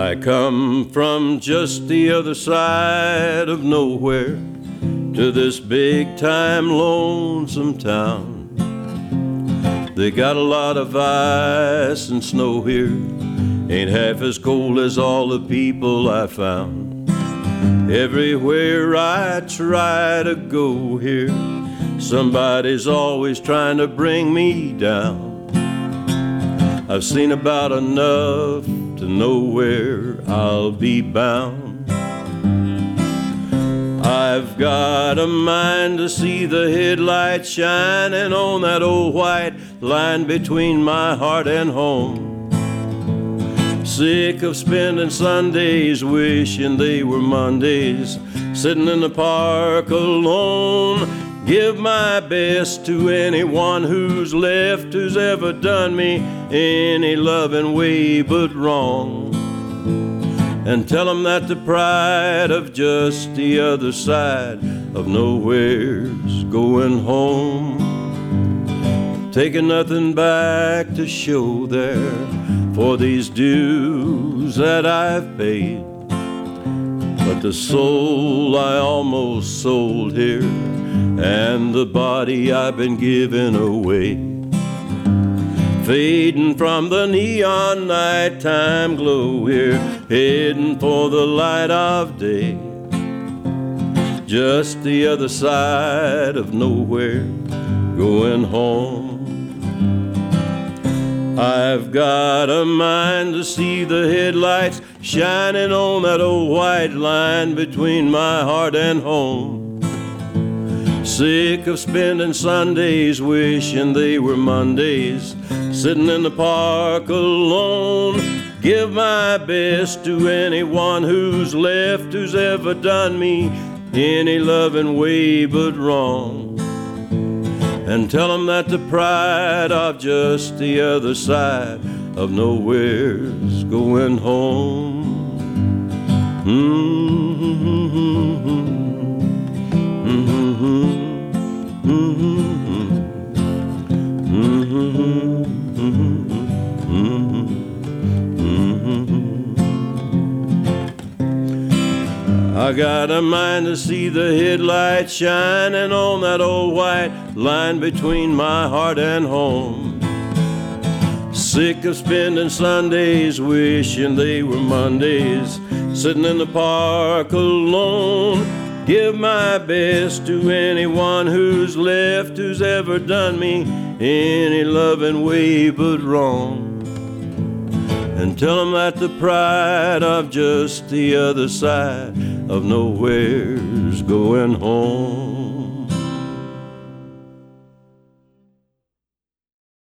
I come from just the other side of nowhere to this big-time lonesome town. They got a lot of ice and snow here, ain't half as cold as all the people I found. Everywhere I try to go here, somebody's always trying to bring me down. I've seen about enough to know where I'll be bound. I've got a mind to see the headlights shining on that old white line between my heart and home. Sick of spending Sundays wishing they were Mondays, sitting in the park alone. Give my best to anyone who's left, who's ever done me any loving way but wrong. And tell them that the pride of just the other side of nowhere's going home. Taking nothing back to show there for these dues that I've paid, but the soul I almost sold here, and the body I've been giving away. Fading from the neon nighttime glow here, heading for the light of day. Just the other side of nowhere, going home. I've got a mind to see the headlights shining on that old white line between my heart and home. Sick of spending Sundays wishing they were Mondays, sitting in the park alone. Give my best to anyone who's left, who's ever done me any loving way but wrong. And tell them that the pride of just the other side of nowhere's going home. I got a mind to see the headlights shining on that old white line between my heart and home. Sick of spending Sundays wishing they were Mondays, sitting in the park alone. Give my best to anyone who's left, who's ever done me any loving way but wrong. And tell them that the pride of just the other side of nowhere's going home.